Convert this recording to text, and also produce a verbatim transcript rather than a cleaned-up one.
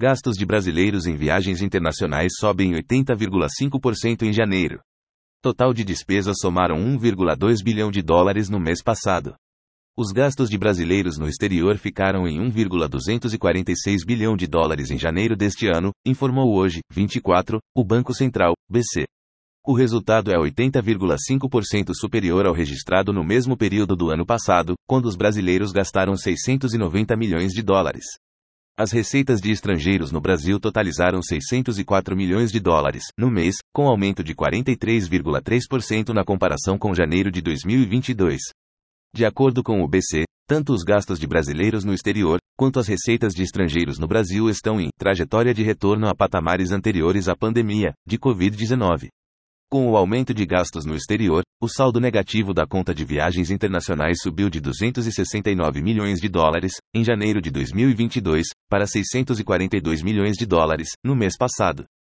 Gastos de brasileiros em viagens internacionais sobem oitenta vírgula cinco por cento em janeiro. Total de despesas somaram um vírgula dois bilhão de dólares no mês passado. Os gastos de brasileiros no exterior ficaram em um vírgula duzentos e quarenta e seis bilhão de dólares em janeiro deste ano, informou hoje, vinte e quatro, o Banco Central, B C. O resultado é oitenta vírgula cinco por cento superior ao registrado no mesmo período do ano passado, quando os brasileiros gastaram seiscentos e noventa milhões de dólares. As receitas de estrangeiros no Brasil totalizaram seiscentos e quatro milhões de dólares, no mês, com aumento de quarenta e três vírgula três por cento na comparação com janeiro de dois mil e vinte e dois. De acordo com o B C, tanto os gastos de brasileiros no exterior, quanto as receitas de estrangeiros no Brasil estão em trajetória de retorno a patamares anteriores à pandemia de covid dezenove. Com o aumento de gastos no exterior, o saldo negativo da conta de viagens internacionais subiu de duzentos e sessenta e nove milhões de dólares, em janeiro de dois mil e vinte e dois, para seiscentos e quarenta e dois milhões de dólares, no mês passado.